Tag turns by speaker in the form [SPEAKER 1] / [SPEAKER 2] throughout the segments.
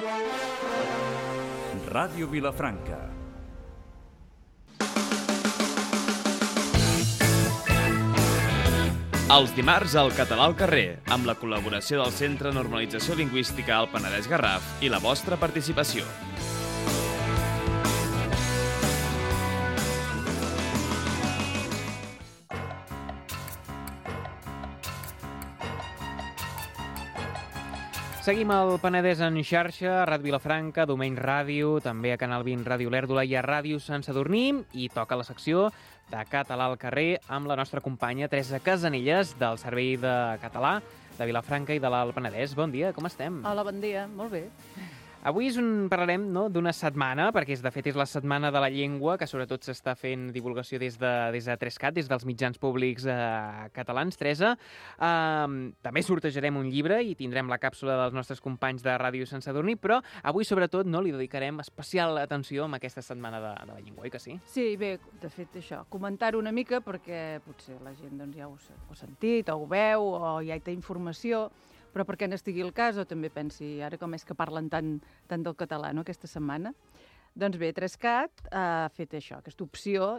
[SPEAKER 1] Ràdio Vilafranca.
[SPEAKER 2] Els dimarts al Català al carrer, amb la col·laboració del Centre de Normalització Lingüística al Penedès Garraf i la vostra participació.
[SPEAKER 3] Seguim al Penedès en xarxa, a Ràdio Vilafranca, Domeny Ràdio, també a Canal 20 Ràdio Lèrdula i a Ràdio Sant Sadurní, i toca la secció de Català al carrer amb la nostra companya Teresa Casanillas, del Servei de Català de Vilafranca i de l'Alt Penedès. Bon dia, com estem?
[SPEAKER 4] Hola, bon dia, molt bé.
[SPEAKER 3] Avui parlarem d'una setmana, perquè de fet és la Setmana de la Llengua, que sobretot s'està fent divulgació des de Trescat, des dels mitjans públics catalans. Teresa, també sortejarem un llibre i tindrem la càpsula dels nostres companys de Ràdio Sant Sadurní, però avui sobretot li dedicarem especial atenció a aquesta Setmana de la Llengua, oi que sí?
[SPEAKER 4] Sí, bé, de fet això, comentar-ho una mica perquè potser la gent ja ho ha sentit o ho veu o ja hi té informació, però perquè n'estigui el cas o també pensi ara com és que parlen tant del català aquesta setmana. Doncs bé, Trescat ha fet això, aquesta opció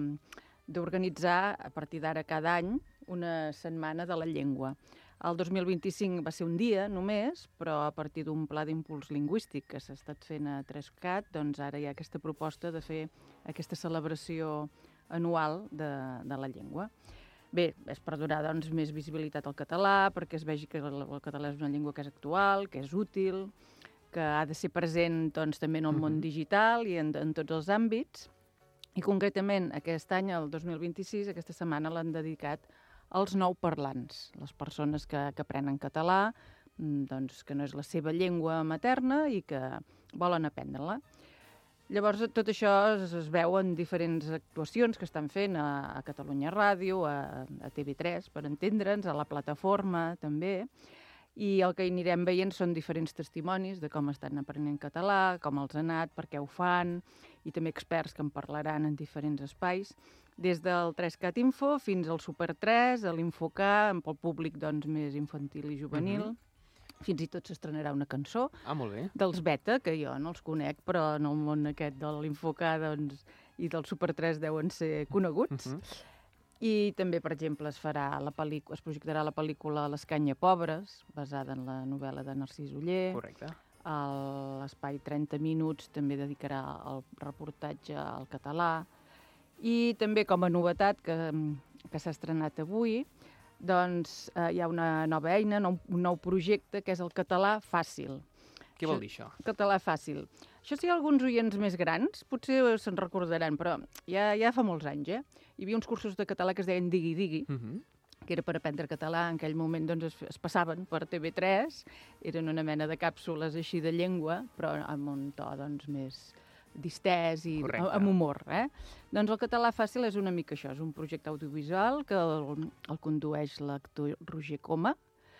[SPEAKER 4] d'organitzar a partir d'ara cada any una setmana de la llengua. El 2025 va ser un dia només, però a partir d'un pla d'impuls lingüístic que s'ha estat fent a Trescat, doncs ara hi ha aquesta proposta de fer aquesta celebració anual de la llengua. Bé, és per donar més visibilitat al català, perquè es vegi que el català és una llengua que és actual, que és útil, que ha de ser present també en el món digital i en tots els àmbits. I concretament aquest any, el 2026, aquesta setmana l'han dedicat als nouparlants, les persones que aprenen català, que no és la seva llengua materna i que volen aprendre-la. Llavors, tot això es veu en diferents actuacions que estan fent a Catalunya Ràdio, a TV3, per entendre'ns, a la plataforma també, i el que hi anirem veient són diferents testimonis de com estan aprenent català, com els ha anat, per què ho fan, i també experts que en parlaran en diferents espais, des del 3Cat Info fins al Super 3, a l'InfoK, pel públic més infantil i juvenil. Fins i tot s'estrenarà una cançó dels Beta, que jo no els conec, però en el món aquest de l'InfoK i del Super 3 deuen ser coneguts. I també, per exemple, es projectarà la pel·lícula L'Escanya Pobres, basada en la novel·la de Narcís Oller.
[SPEAKER 3] Correcte.
[SPEAKER 4] L'espai 30 minuts també dedicarà el reportatge al català. I també, com a novetat que s'ha estrenat avui, hi ha una nova eina, un nou projecte, que és el Català Fàcil.
[SPEAKER 3] Què vol dir això?
[SPEAKER 4] Català Fàcil. Això sí, alguns oients més grans potser se'n recordaran, però ja fa molts anys, Hi havia uns cursos de català que es deien Digui Digui, que era per aprendre català. En aquell moment es passaven per TV3, eren una mena de càpsules així de llengua, però amb un to més distès i amb humor. Doncs el Català Fàcil és una mica això, és un projecte audiovisual que el condueix l'actor Roger Coma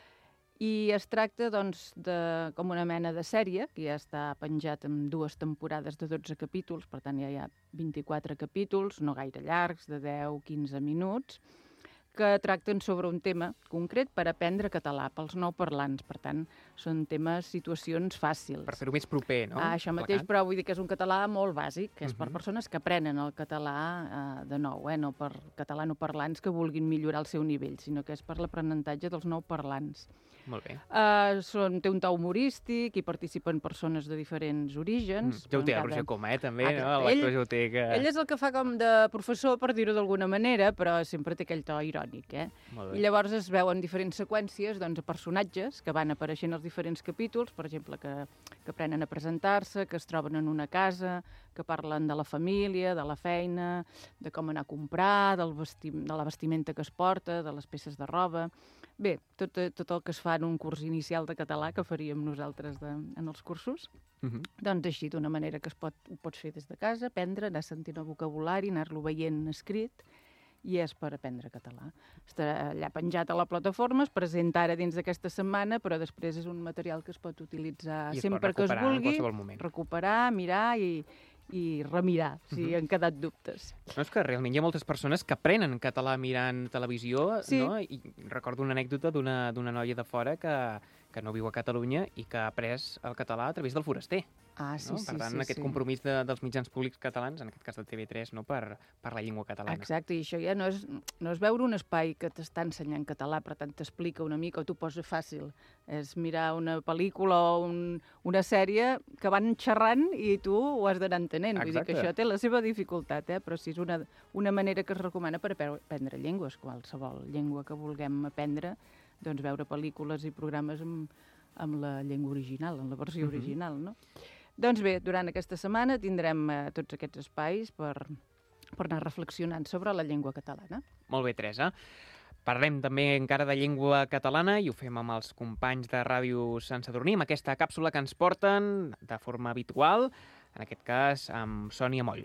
[SPEAKER 4] i es tracta com una mena de sèrie que ja està penjat en 2 temporades de 12 capítols, per tant ja hi ha 24 capítols, no gaire llargs, de 10-15 minuts, que tracten sobre un tema concret per aprendre català, pels nouparlants. Per tant, són temes, situacions fàcils.
[SPEAKER 3] Per fer-ho més proper, no?
[SPEAKER 4] Això mateix, però vull dir que és un català molt bàsic, que és per persones que aprenen el català de nou, no per catalanoparlants que vulguin millorar el seu nivell, sinó que és per l'aprenentatge dels nouparlants.
[SPEAKER 3] Molt bé.
[SPEAKER 4] Té un to humorístic, hi participen persones de diferents orígens.
[SPEAKER 3] Ja ho té el Roger Coma, també, no? L'actor ja ho té que...
[SPEAKER 4] Ell és el que fa com de professor, per dir-ho d'alguna manera, però sempre té aquell to irònic, I llavors es veuen diferents seqüències a personatges que van apareixent als diferents capítols, per exemple, que aprenen a presentar-se, que es troben en una casa, que parlen de la família, de la feina, de com anar a comprar, de la vestimenta que es porta, de les peces de roba... Bé, tot el que es fa en un curs inicial de català que faríem nosaltres en els cursos, doncs així, d'una manera que ho pots fer des de casa, aprendre, anar sentint el vocabulari, anar-lo veient escrit, i és per aprendre català. Està allà penjat a la plataforma, es presenta ara dins d'aquesta setmana, però després és un material que es pot utilitzar sempre que es vulgui, recuperar, mirar i remirar, si han quedat dubtes.
[SPEAKER 3] No, és que realment hi ha moltes persones que aprenen català mirant televisió,
[SPEAKER 4] sí.
[SPEAKER 3] No? I recordo una anècdota d'una noia de fora que que no viu a Catalunya i que ha après el català a través del Foraster.
[SPEAKER 4] Ah, sí,
[SPEAKER 3] No?
[SPEAKER 4] sí,
[SPEAKER 3] Per tant,
[SPEAKER 4] sí,
[SPEAKER 3] aquest
[SPEAKER 4] sí.
[SPEAKER 3] compromís dels mitjans públics catalans, en aquest cas de TV3, no? per la llengua catalana.
[SPEAKER 4] Exacte, i això ja no és veure un espai que t'està ensenyant català, per tant t'explica una mica o t'ho posa fàcil. És mirar una pel·lícula o una sèrie que van xerrant i tu ho has d'anar entenent. Vull dir que
[SPEAKER 3] Exacte.
[SPEAKER 4] això té la seva dificultat, però sí és una manera que es recomana per aprendre llengües, qualsevol llengua que vulguem aprendre, doncs veure pel·lícules i programes amb la llengua original, en la versió original, no? Doncs bé, durant aquesta setmana tindrem tots aquests espais per anar reflexionant sobre la llengua catalana.
[SPEAKER 3] Molt bé, Teresa. Parlem també encara de llengua catalana i ho fem amb els companys de Ràdio Sant Sadurní, amb aquesta càpsula que ens porten de forma habitual, en aquest cas amb Sònia Moll.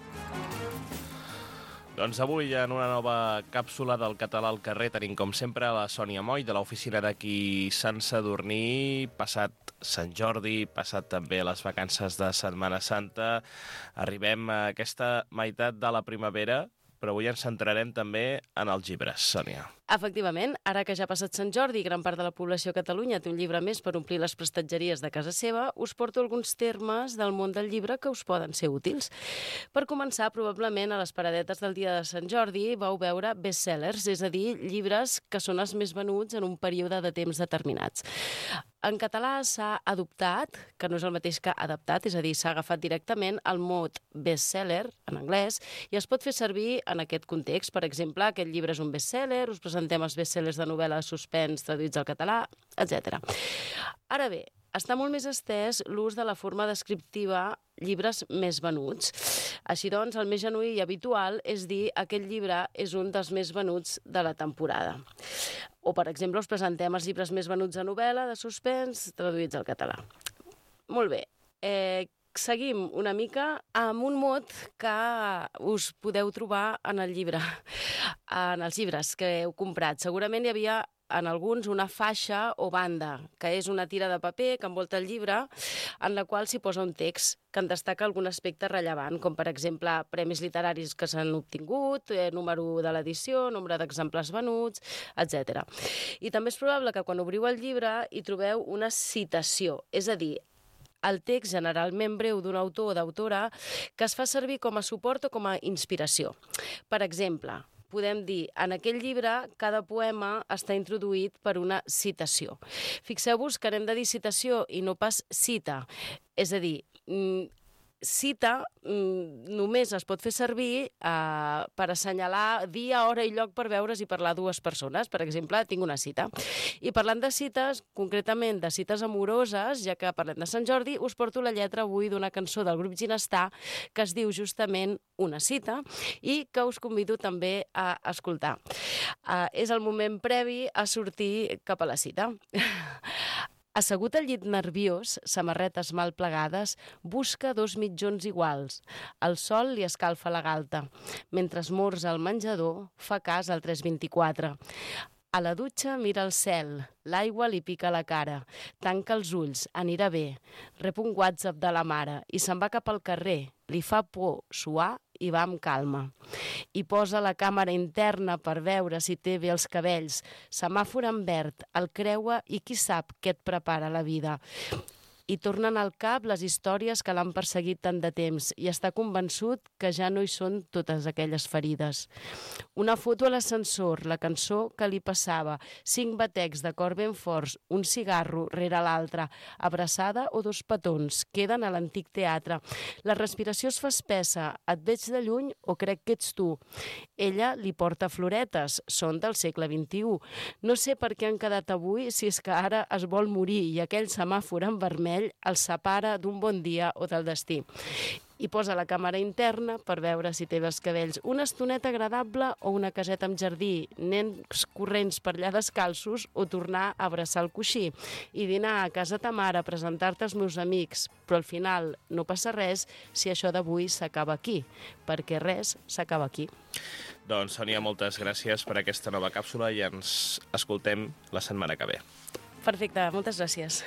[SPEAKER 5] Doncs avui, en una nova càpsula del català al carrer, tenim com sempre la Sònia Moll, de l'oficina d'aquí Sant Sadurní. Passat Sant Jordi, passat també les vacances de Setmana Santa, arribem a aquesta meitat de la primavera, però avui ens centrarem també en els llibres, Sònia.
[SPEAKER 6] Efectivament, ara que ja ha passat Sant Jordi i gran part de la població a Catalunya té un llibre més per omplir les prestatgeries de casa seva, us porto alguns termes del món del llibre que us poden ser útils. Per començar, probablement a les paradetes del dia de Sant Jordi vau veure bestsellers, és a dir, llibres que són els més venuts en un període de temps determinats. En català s'ha adoptat, que no és el mateix que adaptat, és a dir, s'ha agafat directament el mot bestseller, en anglès, i es pot fer servir en aquest context. Per exemple, aquest llibre és un bestseller, us presentem els bestsellers de novel·la de suspens traduïts al català, etc. Ara bé, està molt més estès l'ús de la forma descriptiva llibres més venuts. Així doncs, el més genuí i habitual és dir aquest llibre és un dels més venuts de la temporada. O, per exemple, us presentem els llibres més venuts de novel·la, de suspens, traduïts al català. Molt bé. Seguim una mica amb un mot que us podeu trobar en el llibre, en els llibres que heu comprat. Segurament hi havia en alguns una faixa o banda, que és una tira de paper que envolta el llibre, en la qual s'hi posa un text que en destaca algun aspecte rellevant, com per exemple premis literaris que s'han obtingut, número de l'edició, nombre d'exemplars venuts, etc. I també és probable que quan obriu el llibre hi trobeu una citació, és a dir, el text generalment breu d'un autor o d'autora que es fa servir com a suport o com a inspiració. Per exemple, podem dir, en aquest llibre cada poema està introduït per una citació. Fixeu-vos que hem de dir citació i no pas cita. És a dir, cita només es pot fer servir per assenyalar dia, hora i lloc per veure's i parlar dues persones. Per exemple, tinc una cita. I parlant de cites, concretament de cites amoroses, ja que parlem de Sant Jordi, us porto la lletra avui d'una cançó del grup Ginestar que es diu justament Una cita i que us convido també a escoltar. És el moment previ a sortir cap a la cita. Assegut al llit nerviós, samarretes mal plegades, busca dos mitjons iguals. El sol li escalfa la galta. Mentre esmorza al menjador, fa cas al 324. A la dutxa mira el cel, l'aigua li pica la cara. Tanca els ulls, anirà bé. Rep un WhatsApp de la mare i se'n va cap al carrer. Li fa por suar i va amb calma. I posa la càmera interna per veure si té bé els cabells. Semàfor en verd, el creua i qui sap què et prepara la vida. I tornen al cap les històries que l'han perseguit tant de temps i està convençut que ja no hi són totes aquelles ferides. Una foto a l'ascensor, la cançó que li passava, 5 batecs de cor ben forts, un cigarro rere l'altre, abraçada o 2 petons, queden a l'antic teatre. La respiració es fa espessa, et veig de lluny o crec que ets tu. Ella li porta floretes, són del segle XXI. No sé per què han quedat avui si és que ara es vol morir i aquell semàfor en vermell el separa d'un bon dia o del destí. I posa la càmera interna per veure si té bé els cabells. Una estoneta agradable o una caseta amb jardí, nens corrents per allà descalços o tornar a abraçar el coixí. I dinar a casa ta mare, presentar-te als meus amics. Però al final no passa res si això d'avui s'acaba aquí, perquè res s'acaba aquí.
[SPEAKER 5] Doncs, Sònia, moltes gràcies per aquesta nova càpsula i ens escoltem la setmana que ve.
[SPEAKER 6] Perfecte, moltes gràcies.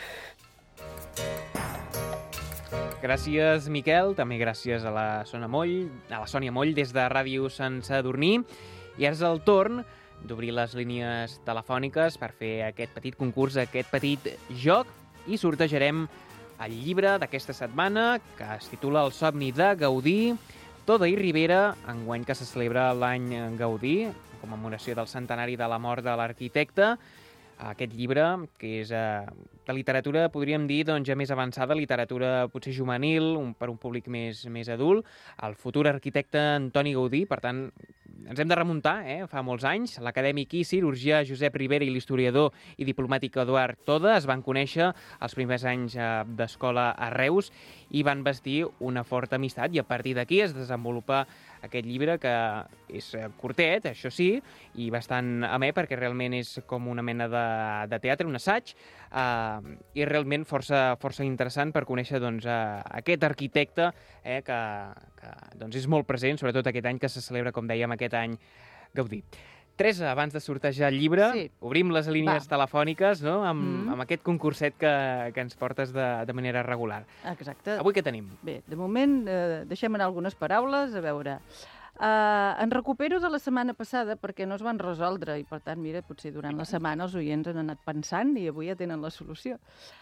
[SPEAKER 3] Gràcies, Miquel. També gràcies a la Sònia Moll des de Ràdio Sant Sadurní. I ara és el torn d'obrir les línies telefòniques per fer aquest petit concurs, aquest petit joc, i sortejarem el llibre d'aquesta setmana, que es titula El somni de Gaudí, Toda i Ribera, enguany que se celebra l'any Gaudí, en commemoració del centenari de la mort de l'arquitecte. Aquest llibre, que és de literatura, podríem dir, doncs, ja més avançada, literatura potser juvenil, per un públic més adult, el futur arquitecte Antoni Gaudí. Per tant, ens hem de remuntar, fa molts anys. L'acadèmic i cirurgià Josep Ribera i l'historiador i diplomàtic Eduard Toda es van conèixer els primers anys d'escola a Reus i van bastir una forta amistat, i a partir d'aquí es desenvolupa aquest llibre, que és curtet, això sí, i bastant amè, perquè realment és com una mena de teatre, un assaig, i realment força interessant per conèixer doncs, aquest arquitecte que doncs, és molt present, sobretot aquest any que se celebra, com dèiem, aquest any Gaudí. Teresa, abans de sortejar el llibre, obrim les línies telefòniques, no?, amb aquest concurset que ens portes de manera regular.
[SPEAKER 4] Exacte.
[SPEAKER 3] Avui què tenim?
[SPEAKER 4] Bé, de moment deixem anar algunes paraules, a veure. En recupero de la setmana passada perquè no es van resoldre i, per tant, mira, potser durant la setmana els oients han anat pensant i avui ja tenen la solució.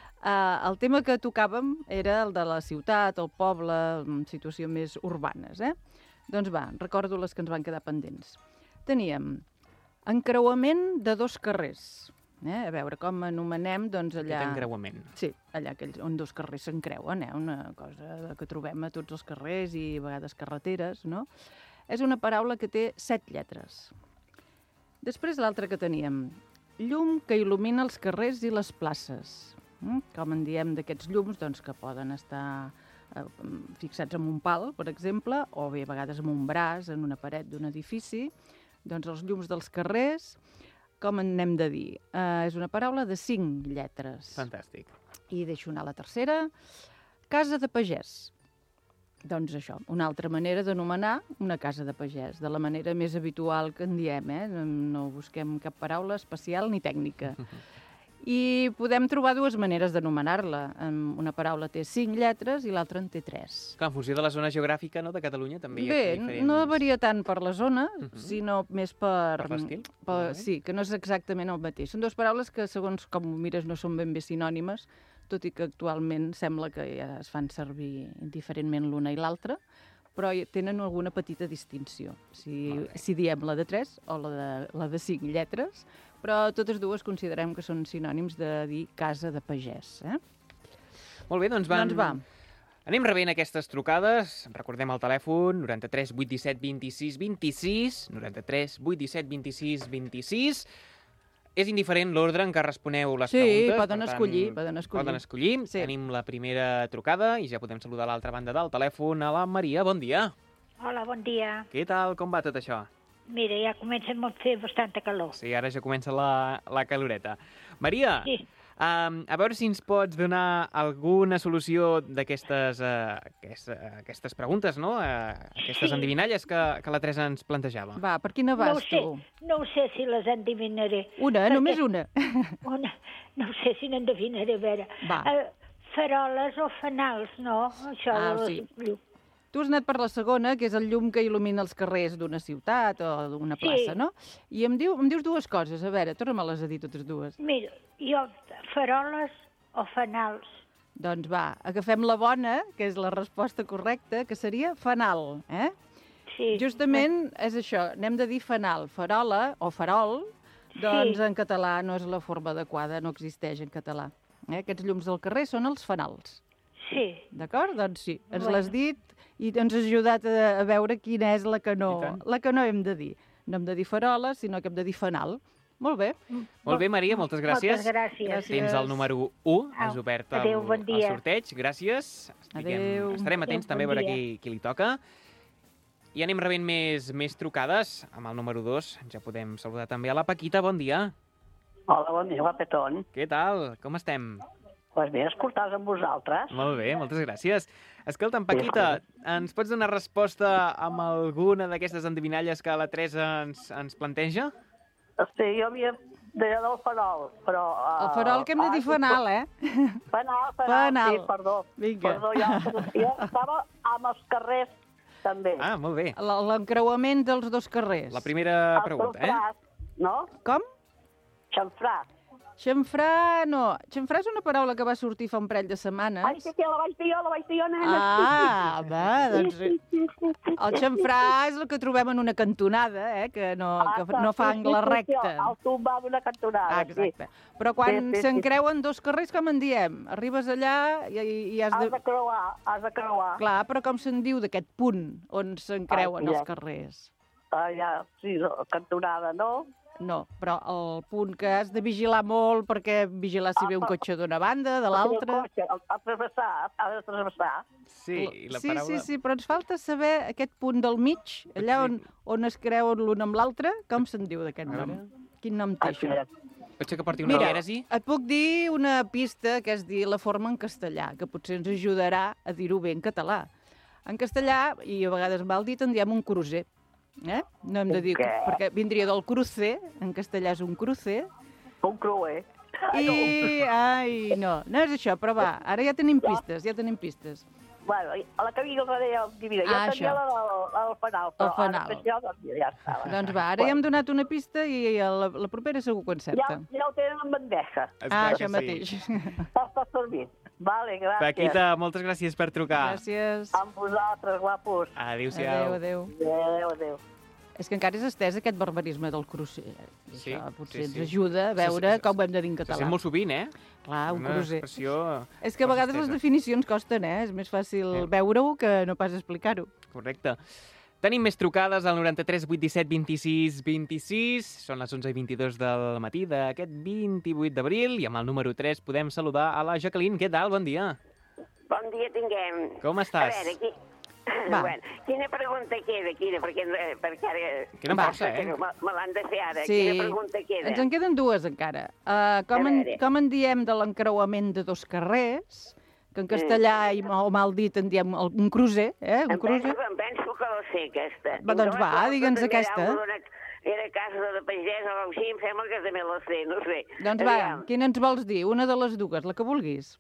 [SPEAKER 4] El tema que tocàvem era el de la ciutat, el poble, en situació més urbanes, Doncs va, recordo les que ens van quedar pendents. Teníem encreuament de dos carrers. A veure, com anomenem, doncs, allà...
[SPEAKER 3] Aquest encreuament.
[SPEAKER 4] Sí, allà on dos carrers s'encreuen, una cosa que trobem a tots els carrers i a vegades carreteres, no? És una paraula que té 7 lletres. Després l'altra que teníem, llum que il·lumina els carrers i les places. Com en diem d'aquests llums, doncs, que poden estar fixats en un pal, per exemple, o bé a vegades en un braç, en una paret d'un edifici. Doncs els llums dels carrers, com en n'hem de dir? És una paraula de 5 lletres.
[SPEAKER 3] Fantàstic.
[SPEAKER 4] I deixo anar la tercera. Casa de pagès. Doncs això, una altra manera d'anomenar una casa de pagès, de la manera més habitual que en diem, No busquem cap paraula especial ni tècnica. I podem trobar dues maneres d'anomenar-la. Una paraula té 5 lletres i l'altra en té 3.
[SPEAKER 3] Clar, en funció de la zona geogràfica, no?, de Catalunya també hi ha diferents...
[SPEAKER 4] Bé, no varia tant per la zona, sinó més per...
[SPEAKER 3] Per l'estil?
[SPEAKER 4] Sí, que no és exactament el mateix. Són dues paraules que, segons com ho mires, no són ben bé sinònimes, tot i que actualment sembla que ja es fan servir diferentment l'una i l'altra, però tenen alguna petita distinció, si diem la de 3 o la de 5 lletres, però totes dues considerem que són sinònims de dir casa de pagès.
[SPEAKER 3] Molt bé, doncs va. Anem rebent aquestes trucades. Recordem el telèfon 93 817 26 26, 93 817 26 26. És indiferent l'ordre en què responeu les preguntes.
[SPEAKER 4] Sí, poden escollir.
[SPEAKER 3] Sí. Tenim la primera trucada i ja podem saludar a l'altra banda del telèfon a la Maria. Bon dia.
[SPEAKER 7] Hola, bon dia.
[SPEAKER 3] Què tal? Com va tot això?
[SPEAKER 7] Mira, ja comença a fer bastanta calor.
[SPEAKER 3] Sí, ara ja comença la caloreta. Maria,
[SPEAKER 7] sí.
[SPEAKER 3] A veure si ens pots donar alguna solució d'aquestes aquestes preguntes, no? Aquestes endivinalles que la Teresa ens plantejava.
[SPEAKER 4] Va, per quina vas tu?
[SPEAKER 7] No ho sé si les endivinaré.
[SPEAKER 4] Només una?
[SPEAKER 7] No ho sé si n'endevinaré, a veure.
[SPEAKER 4] Va.
[SPEAKER 7] Faroles o fanals, no? Això
[SPEAKER 4] sí. Tu has anat per la segona, que és el llum que il·lumina els carrers d'una ciutat o d'una plaça, no? I em dius dues coses. A veure, torna-me-les a dir totes dues.
[SPEAKER 7] Mira, jo, faroles o fanals.
[SPEAKER 4] Doncs va, agafem la bona, que és la resposta correcta, que seria fanal,
[SPEAKER 7] Sí.
[SPEAKER 4] Justament és això, n'hem de dir fanal. Farola o farol, doncs en català no és la forma adequada, no existeix en català. Aquests llums del carrer són els fanals.
[SPEAKER 7] Sí.
[SPEAKER 4] D'acord? Doncs sí, ens l'has dit i ens has ajudat a veure quina és la que no hem de dir. No hem de dir farola, sinó que hem de dir fanal. Molt bé.
[SPEAKER 3] Molt bé, Maria, moltes gràcies.
[SPEAKER 7] Moltes gràcies.
[SPEAKER 3] Tens el número 1, has obert el sorteig. Gràcies.
[SPEAKER 4] Adéu.
[SPEAKER 3] Estarem atents també a veure qui li toca. I anem rebent més trucades. Amb el número 2 ja podem saludar també a la Paquita. Bon dia.
[SPEAKER 8] Hola, bon dia, guapetón.
[SPEAKER 3] Què tal? Com estem?
[SPEAKER 8] Pues bé, escoltar amb vosaltres.
[SPEAKER 3] Molt bé, moltes gràcies. Escolta'm, Paquita, ens pots donar resposta amb alguna d'aquestes endivinalles que la Teresa ens planteja?
[SPEAKER 8] Sí, jo havia deia del farol, però...
[SPEAKER 4] El farol que hem de dir fanal,
[SPEAKER 8] Fanal, sí, perdó.
[SPEAKER 4] Vinga.
[SPEAKER 8] Perdó, jo estava amb els carrers, també.
[SPEAKER 3] Ah, molt bé.
[SPEAKER 4] L'encreuament dels dos carrers.
[SPEAKER 3] La primera pregunta,
[SPEAKER 8] I no?
[SPEAKER 4] Com?
[SPEAKER 8] Xamfrà.
[SPEAKER 4] Xamfrà, no. Xamfrà és una paraula que va sortir fa un parell de setmanes.
[SPEAKER 8] Ai, que la vaig dir jo, nena.
[SPEAKER 4] Ah, va, doncs... El xamfrà és el que trobem en una cantonada, que no fa angle recte.
[SPEAKER 8] El tombar d'una cantonada,
[SPEAKER 4] exacte. Però quan s'encreuen dos carrers, com en diem? Arribes allà i has de...
[SPEAKER 8] Has de creuar.
[SPEAKER 4] Clar, però com se'n diu d'aquest punt on s'encreuen els carrers?
[SPEAKER 8] Ja, sí, cantonada, no?
[SPEAKER 4] No, però el punt que has de vigilar molt perquè vigilar si ve un cotxe d'una banda, de l'altra...
[SPEAKER 8] Ha de travessar.
[SPEAKER 3] Sí, la paraula...
[SPEAKER 4] Sí, però ens falta saber aquest punt del mig, allà on es creuen l'un amb l'altre, com se'n diu d'aquest nom? Quin nom té això?
[SPEAKER 3] Pot ser que porti una dièresi?
[SPEAKER 4] Et puc dir una pista, que és dir la forma en castellà, que potser ens ajudarà a dir-ho bé en català. En castellà, i a vegades mal dit, en diem un crucer. No hem de dir... Perquè vindria del crucer, en castellà és un crucer.
[SPEAKER 8] Un cruer.
[SPEAKER 4] Ai, no és això, però va, ara ja tenim pistes,
[SPEAKER 8] Bueno, a la cabina la deia divina. Jo tenia la del fanal, però ara ja estava.
[SPEAKER 4] Doncs va, ara ja hem donat una pista i la propera segur que encerta.
[SPEAKER 8] Ja ho tenen en bandeja.
[SPEAKER 4] Això mateix.
[SPEAKER 8] Està servint. Vale, gràcies.
[SPEAKER 3] Paquita, moltes gràcies per trucar.
[SPEAKER 4] Gràcies.
[SPEAKER 8] Amb vosaltres, guapos.
[SPEAKER 3] Adéu-siau.
[SPEAKER 4] Adéu. És que encara és estès aquest barbarisme del crucer.
[SPEAKER 3] Sí,
[SPEAKER 4] això potser ens ajuda a veure com ho hem de dir en català.
[SPEAKER 3] Se sent molt sovint,
[SPEAKER 4] Clar, un crucer.
[SPEAKER 3] Expressió...
[SPEAKER 4] És que a vegades les definicions costen, És més fàcil veure-ho que no pas explicar-ho.
[SPEAKER 3] Correcte. Tenim més trucades al 93 817 26 26. Són les 11:22 del matí d'aquest 28 d'abril i amb el número 3 podem saludar a la Jacqueline. Què tal? Bon dia.
[SPEAKER 9] Bon dia tinguem.
[SPEAKER 3] Com estàs?
[SPEAKER 9] A veure, bueno, quina pregunta queda? Perquè ara...
[SPEAKER 3] Quina força,
[SPEAKER 9] Me l'han de fer ara.
[SPEAKER 4] Sí.
[SPEAKER 9] Quina pregunta queda?
[SPEAKER 4] Ens en queden dues encara. Com en diem de l'encreuament de dos carrers, que en castellà o mal dit en diem un crucer, un crucer?
[SPEAKER 9] Em penso que la sé, aquesta.
[SPEAKER 4] Doncs va, digue'ns aquesta.
[SPEAKER 9] Era casa de pagès o alguna cosa, em sembla que també la sé, no sé.
[SPEAKER 4] Doncs va, quina ens vols dir? Una de les dues, la que vulguis.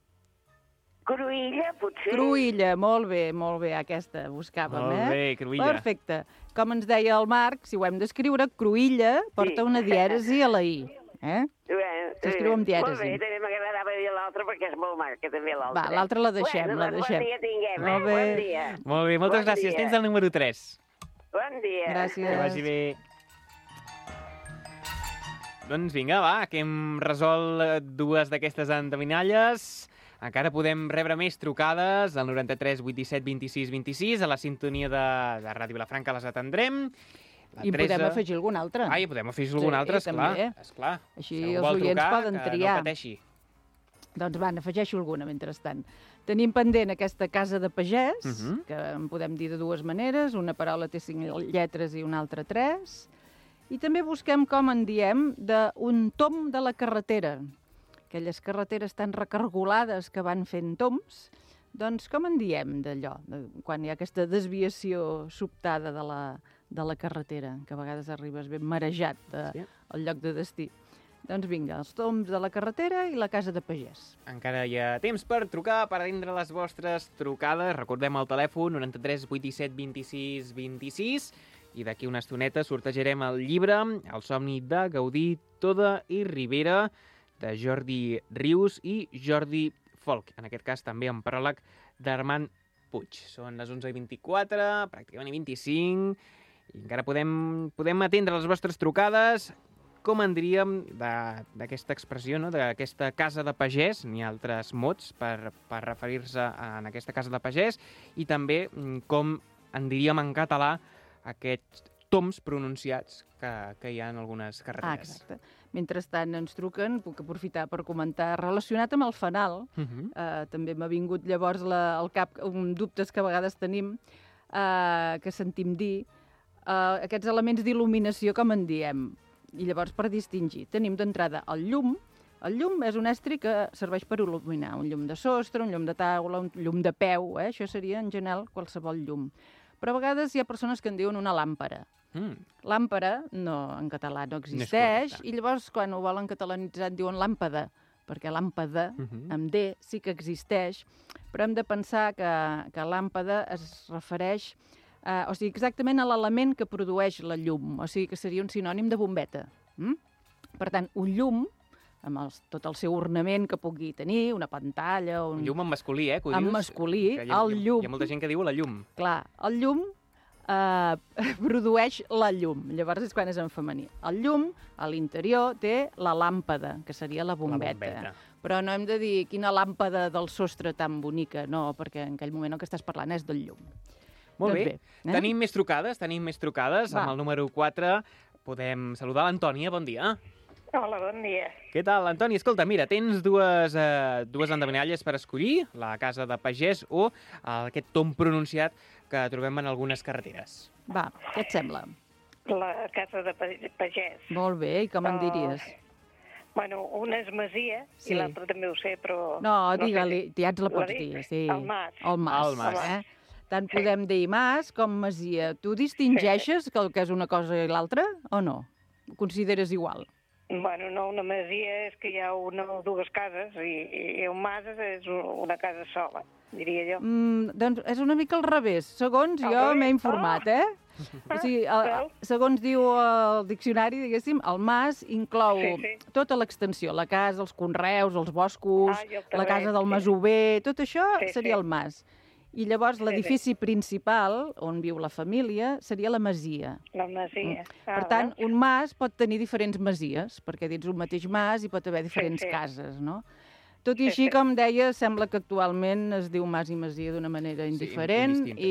[SPEAKER 9] Cruïlla, potser?
[SPEAKER 4] Cruïlla, molt bé, aquesta buscàvem,
[SPEAKER 3] Molt bé, Cruïlla.
[SPEAKER 4] Perfecte. Com ens deia el Marc, si ho hem d'escriure, Cruïlla porta una dièresi a la I. S'escriu amb dièresi.
[SPEAKER 9] Molt bé, també m'agradava dir l'altra perquè és molt maca, també l'altra.
[SPEAKER 4] Va, l'altra la deixem, la deixem.
[SPEAKER 9] Bon dia tinguem,
[SPEAKER 4] Molt bé.
[SPEAKER 9] Bon dia.
[SPEAKER 3] Molt bé, moltes gràcies. Tens el número 3.
[SPEAKER 9] Bon dia.
[SPEAKER 4] Gràcies.
[SPEAKER 3] Que vagi bé. Doncs vinga, va, que hem resolt dues d'aquestes endevinalles. Encara podem rebre més trucades al 93 817 26 26. A la sintonia de Ràdio Vilafranca les atendrem.
[SPEAKER 4] I podem afegir alguna altra.
[SPEAKER 3] I podem afegir alguna altra, esclar.
[SPEAKER 4] Així els oients poden triar.
[SPEAKER 3] No pateixi.
[SPEAKER 4] Doncs va, n'afegeixo alguna mentrestant. Tenim pendent aquesta casa de pagès, que en podem dir de dues maneres. Una paraula té 5 lletres i una altra 3. I també busquem com en diem d'un tom de la carretera. Aquelles carreteres tan recargolades que van fent toms, doncs com en diem d'allò, quan hi ha aquesta desviació sobtada de la carretera, que a vegades arribes ben marejat al lloc de destí. Doncs vinga, els toms de la carretera i la casa de pagès.
[SPEAKER 3] Encara hi ha temps per trucar, per atendre les vostres trucades. Recordem el telèfon 93 817 26 26 i d'aquí una estoneta sortejarem el llibre El somni de Gaudí, Toda i Ribera, de Jordi Rius i Jordi Folk. En aquest cas també en pròleg d'Armand Puig. Són les 11:24, pràcticament 25, i encara podem atendre les vostres trucades. Com en diríem d'aquesta expressió, d'aquesta casa de pagès? N'hi ha altres mots per referir-se a aquesta casa de pagès, i també com en diríem en català aquests toms pronunciats que hi ha en algunes carreteres.
[SPEAKER 4] Exacte. Mentrestant ens truquen, puc aprofitar per comentar, relacionat amb el fanal, també m'ha vingut llavors al cap dubtes que a vegades tenim, que sentim dir, aquests elements d'il·luminació, com en diem. I llavors, per distingir, tenim d'entrada el llum. El llum és un estri que serveix per il·luminar. Un llum de sostre, un llum de taula, un llum de peu, això seria, en general, qualsevol llum. Però a vegades hi ha persones que en diuen una làmpara. Làmpara, en català no existeix, i llavors quan ho volen catalanitzar en diuen làmpada, perquè làmpada, amb D, sí que existeix, però hem de pensar que làmpada es refereix o sigui, exactament a l'element que produeix la llum, o sigui que seria un sinònim de bombeta. Per tant, un llum, amb tot el seu ornament que pugui tenir, una pantalla...
[SPEAKER 3] Un llum en masculí, que ho dius?
[SPEAKER 4] En masculí, el llum...
[SPEAKER 3] Hi ha molta gent que diu la llum.
[SPEAKER 4] Clar, el llum produeix la llum, llavors és quan és en femení. El llum, a l'interior, té la làmpada, que seria la bombeta. Però no hem de dir quina làmpada del sostre tan bonica, no, perquè en aquell moment el que estàs parlant és del llum.
[SPEAKER 3] Molt bé. Tenim més trucades. Amb el número 4 podem saludar l'Antònia. Bon dia.
[SPEAKER 10] Hola, bon dia.
[SPEAKER 3] Què tal, Antoni? Escolta, mira, tens dues endevinalles per escollir, la casa de pagès o aquest tom pronunciat que trobem en algunes carreteres.
[SPEAKER 4] Va, què et sembla?
[SPEAKER 10] La casa de pagès.
[SPEAKER 4] Molt bé, i com en diries?
[SPEAKER 10] Bueno, una és masia i l'altra també ho sé, però...
[SPEAKER 4] No, digue-li, ja ens la pots dir. Sí.
[SPEAKER 10] El mas.
[SPEAKER 4] El mas. Tant podem dir mas com masia. Tu distingeixes el que és una cosa i l'altra o no? Ho consideres igual?
[SPEAKER 10] Bueno, no, una masia és que hi ha una o dues cases i un mas és una casa sola, diria jo.
[SPEAKER 4] Doncs és una mica al revés, segons jo m'he informat, O sigui, segons diu el diccionari, diguéssim, el mas inclou tota l'extensió, la casa, els conreus, els boscos, la casa del masover, tot això seria el mas. I llavors l'edifici principal, on viu la família, seria la masia.
[SPEAKER 10] La masia.
[SPEAKER 4] Per tant, un mas pot tenir diferents masies, perquè dins un mateix mas hi pot haver diferents cases, no? Tot i així, com deia, sembla que actualment es diu mas i masia d'una manera indiferent,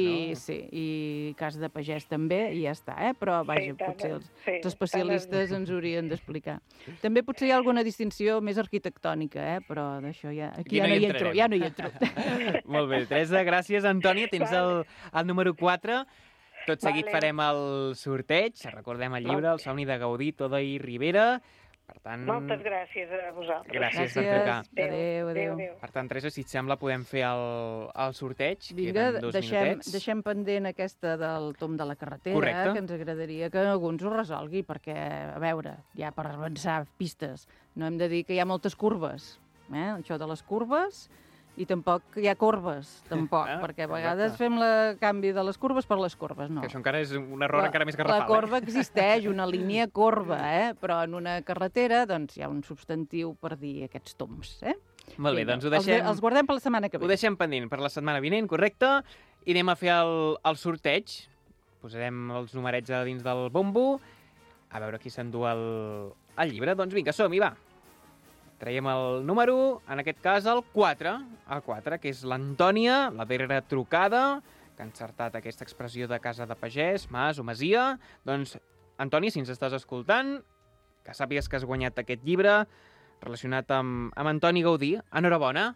[SPEAKER 4] i casa de pagès també, i ja està, Però, vaja, potser els especialistes ens haurien d'explicar. També potser hi ha alguna distinció més arquitectònica, però d'això aquí ja no hi entro.
[SPEAKER 3] Molt bé, Teresa, gràcies. Antònia, tens el número 4. Tot seguit farem el sorteig. Recordem el llibre, El somni de Gaudí, Toda i Rivera. Per tant...
[SPEAKER 10] Moltes gràcies a vosaltres.
[SPEAKER 3] Gràcies per trucar.
[SPEAKER 4] Adéu.
[SPEAKER 3] Per tant, Teresa, si et sembla, podem fer el sorteig.
[SPEAKER 4] Vinga, deixem pendent aquesta del tom de la carretera, que ens agradaria que algú ens ho resolgui, perquè, a veure, ja per avançar pistes, no hem de dir que hi ha moltes curves. Això de les curves... I tampoc hi ha corbes, perquè a vegades fem el canvi de les curves per les corbes, no.
[SPEAKER 3] Que això encara és un error encara més garrafal.
[SPEAKER 4] La corba existeix, una línia corba, però en una carretera doncs hi ha un substantiu per dir aquests toms,
[SPEAKER 3] Molt bé, doncs ho deixem...
[SPEAKER 4] Els guardem per la setmana que ve.
[SPEAKER 3] Ho deixem pendent per la setmana vinent, correcte, i anem a fer el sorteig. Posarem els numerets a dins del bombo, a veure qui s'endú el llibre. Doncs vinga, som-hi, va. Traiem el número, en aquest cas el 4, que és l'Antònia, la darrera trucada, que ha encertat aquesta expressió de casa de pagès, mas o masia. Doncs, Antònia, si ens estàs escoltant, que sàpigues que has guanyat aquest llibre relacionat amb Antoni Gaudí. Enhorabona.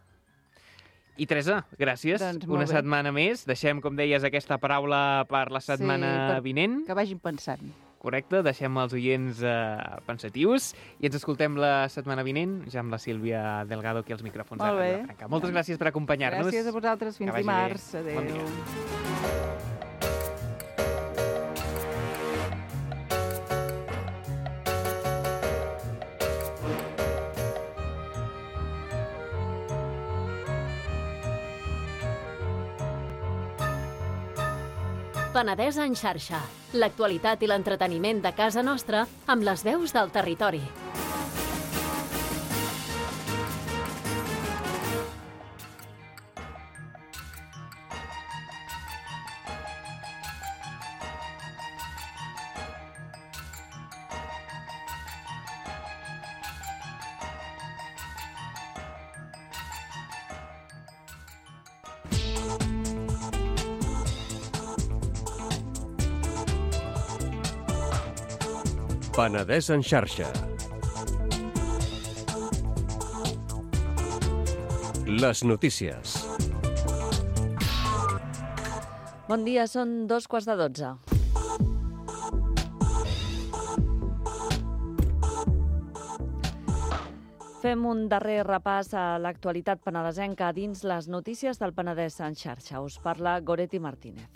[SPEAKER 3] I Teresa, gràcies. Una setmana més. Deixem, com deies, aquesta paraula per la setmana vinent.
[SPEAKER 4] Que vagin pensant.
[SPEAKER 3] Correcte, deixem els oients pensatius i ens escoltem la setmana vinent, ja amb la Sílvia Delgado aquí als micròfons de Ràdio Franca. Moltes gràcies per acompanyar-nos.
[SPEAKER 4] Gràcies a vosaltres, fins dimarts. Adéu. Bon dia.
[SPEAKER 11] Penedès en xarxa. L'actualitat i l'entreteniment de casa nostra amb les veus del territori.
[SPEAKER 12] Penedès en xarxa. Les notícies.
[SPEAKER 13] Bon dia, són 2:15. Fem un darrer repàs a l'actualitat penedesenca dins les notícies del Penedès en xarxa. Us parla Goretti Martínez.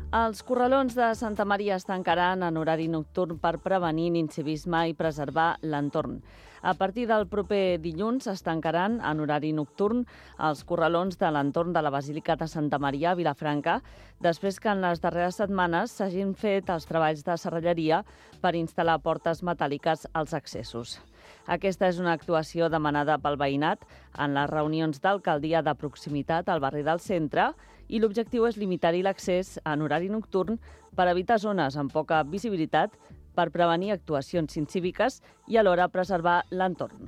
[SPEAKER 13] Els corralons de Santa Maria es tancaran en horari nocturn per prevenir l'incivisme i preservar l'entorn. A partir del proper dilluns es tancaran en horari nocturn els corralons de l'entorn de la Basílica de Santa Maria a Vilafranca, després que en les darreres setmanes s'hagin fet els treballs de serralleria per instal·lar portes metàl·liques als accessos. Aquesta és una actuació demanada pel veïnat en les reunions d'alcaldia de proximitat al barri del centre i l'objectiu és limitar-hi l'accés en horari nocturn per evitar zones amb poca visibilitat, per prevenir actuacions incíviques i alhora preservar l'entorn.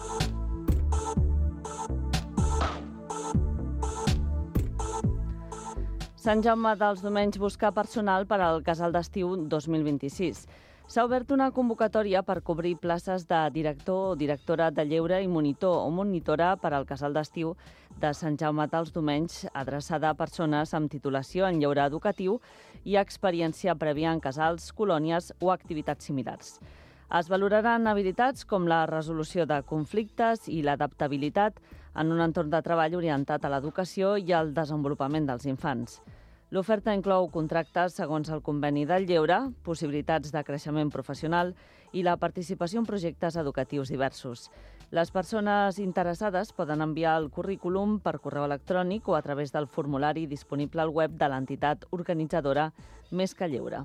[SPEAKER 13] Sant Jaume dels Domenys busca personal per al casal d'estiu 2026. S'ha obert una convocatòria per cobrir places de director o directora de lleure i monitor o monitora per al casal d'estiu de Sant Jaume dels Domenys, adreçada a persones amb titulació en lleure educatiu i experiència prèvia en casals, colònies o activitats similars. Es valoraran habilitats com la resolució de conflictes i l'adaptabilitat en un entorn de treball orientat a l'educació i al desenvolupament dels infants. L'oferta inclou contractes segons el conveni del lleure, possibilitats de creixement professional i la participació en projectes educatius diversos. Les persones interessades poden enviar el currículum per correu electrònic o a través del formulari disponible al web de l'entitat organitzadora Més que Lleure.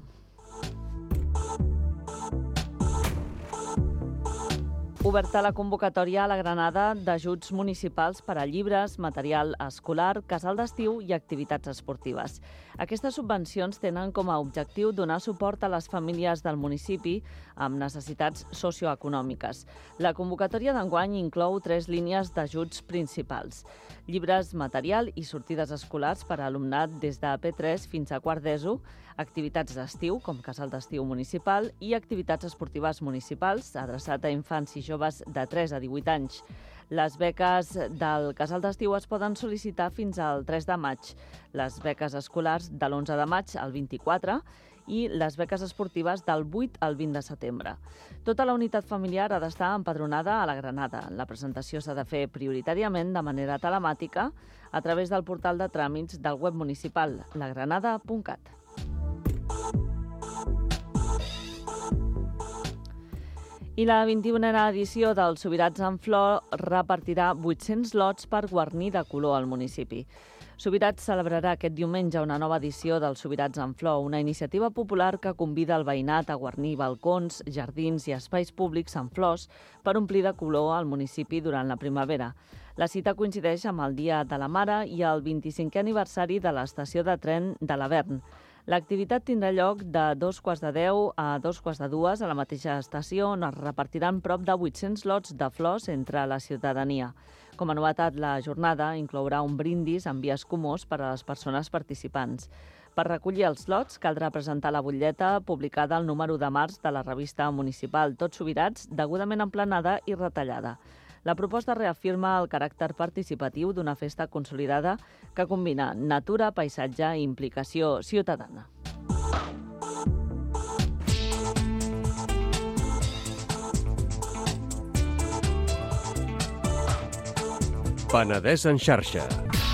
[SPEAKER 13] Oberta la convocatòria a la Granada d'ajuts municipals per a llibres, material escolar, casal d'estiu i activitats esportives. Aquestes subvencions tenen com a objectiu donar suport a les famílies del municipi amb necessitats socioeconòmiques. La convocatòria d'enguany inclou 3 línies d'ajuts principals: llibres, material i sortides escolars per a alumnat des de P3 fins a quart d'ESO, activitats d'estiu, com casal d'estiu municipal, i activitats esportives municipals, adreçat a infants i joves de 3 a 18 anys. Les beques del casal d'estiu es poden sol·licitar fins al 3 de maig, les beques escolars de l'11 de maig al 24 i les beques esportives del 8 al 20 de setembre. Tota la unitat familiar ha d'estar empadronada a la Granada. La presentació s'ha de fer prioritàriament de manera telemàtica a través del portal de tràmits del web municipal lagranada.cat. I la 21a edició dels Subirats en Flor repartirà 800 lots per guarnir de color al municipi. Subirats celebrarà aquest diumenge una nova edició dels Subirats en Flor, una iniciativa popular que convida el veïnat a guarnir balcons, jardins i espais públics amb flors per omplir de color al municipi durant la primavera. La cita coincideix amb el Dia de la Mare i el 25è aniversari de l'estació de tren de l'Avern. L'activitat tindrà lloc de 2:15 a 2:45 a la mateixa estació, on es repartiran prop de 800 lots de flors entre la ciutadania. Com a novetat, la jornada inclourà un brindis amb vi escumós per a les persones participants. Per recollir els lots, caldrà presentar la butlleta publicada al número de març de la revista municipal Tots Subirats, degudament emplenada i retallada. La proposta reafirma el caràcter participatiu d'una festa consolidada que combina natura, paisatge i implicació ciutadana.
[SPEAKER 12] Penedès en xarxa.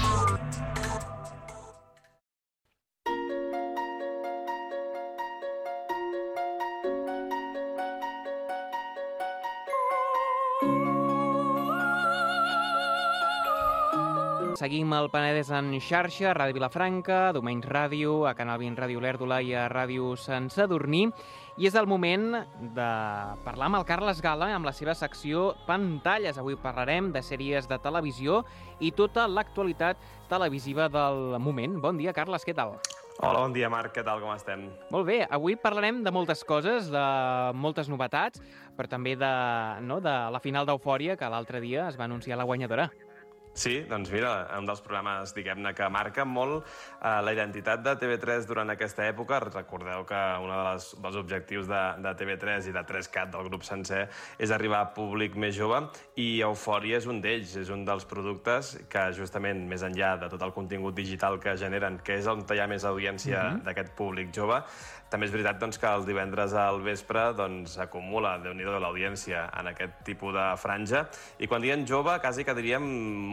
[SPEAKER 3] Seguim el Penedès en xarxa, a Ràdio Vilafranca, Domenys Ràdio, a Canal 20 Ràdio Lèrdula i a Ràdio Sant Sadurní. I és el moment de parlar amb el Carles Gala amb la seva secció Pantalles. Avui parlarem de sèries de televisió i tota l'actualitat televisiva del moment. Bon dia, Carles, què tal?
[SPEAKER 14] Hola, bon dia, Marc. Què tal, com estem?
[SPEAKER 3] Molt bé. Avui parlarem de moltes coses, de moltes novetats, però també de la final d'Eufòria, que l'altre dia es va anunciar la guanyadora.
[SPEAKER 14] Sí, doncs mira, un dels programes, diguem-ne, que marca molt la identitat de TV3 durant aquesta època. Recordeu que un dels objectius de TV3 i de 3CAT, del grup sencer, és arribar a públic més jove, i Eufòria és un d'ells, és un dels productes que justament, més enllà de tot el contingut digital que generen, que és on hi ha més audiència d'aquest públic jove, també és veritat doncs, que els divendres al vespre acumula, Déu-n'hi-do, l'audiència en aquest tipus de franja. I quan diem jove, quasi que diríem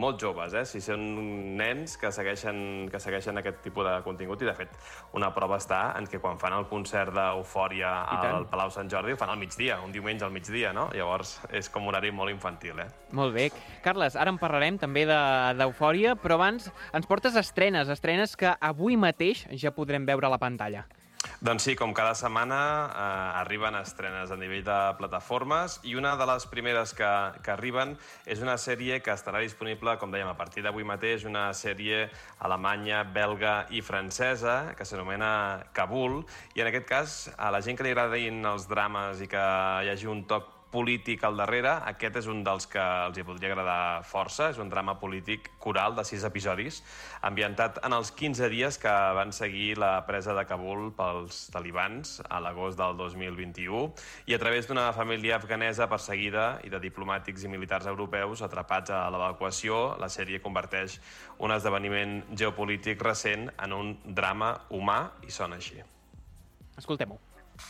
[SPEAKER 14] molt joves, si són nens que segueixen aquest tipus de contingut, i de fet una prova està en què quan fan el concert d'Eufòria al Palau Sant Jordi ho fan al migdia, un diumenge al migdia, no? Llavors és com un horari molt infantil,
[SPEAKER 3] Molt bé. Carles, ara en parlarem també d'Eufòria, però abans ens portes estrenes que avui mateix ja podrem veure a la pantalla.
[SPEAKER 14] Doncs sí, com cada setmana arriben estrenes a nivell de plataformes, i una de les primeres que arriben és una sèrie que estarà disponible, com dèiem, a partir d'avui mateix, una sèrie alemanya, belga i francesa que s'anomena Kabul, i en aquest cas, a la gent que li agradin els drames i que hi hagi un toc polític al darrere, aquest és un dels que els hi podria agradar força. És un drama polític coral de 6 episodis, ambientat en els 15 dies que van seguir la presa de Kabul pels talibans a l'agost del 2021, i a través d'una família afganesa perseguida i de diplomàtics i militars europeus atrapats a l'evacuació, la sèrie converteix un esdeveniment geopolític recent en un drama humà, i sona així.
[SPEAKER 3] Escoltem-ho.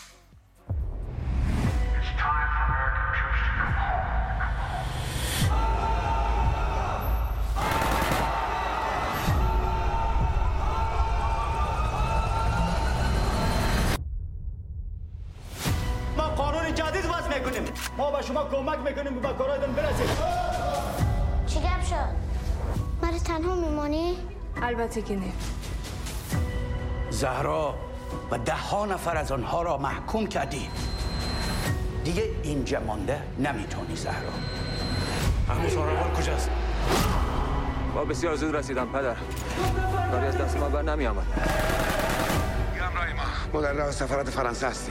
[SPEAKER 15] ما قانون جدید وضع میکنیم. ما به شما کمک میکنیم به کارهایتون برسید.
[SPEAKER 16] چی گپ شد؟ مرا تنها میمانی؟
[SPEAKER 17] البته که نه.
[SPEAKER 18] زهرا و 10 نفر از آنها را محکوم کردی. دیگه اینجا مانده نمیتونی زهرا.
[SPEAKER 19] عمو ساربان کجاست؟ با بسیار زود رسیدم پدر. کاری از دست ما بر نمیامد.
[SPEAKER 20] همراهی ما در راه سفارت فرانسه هستیم.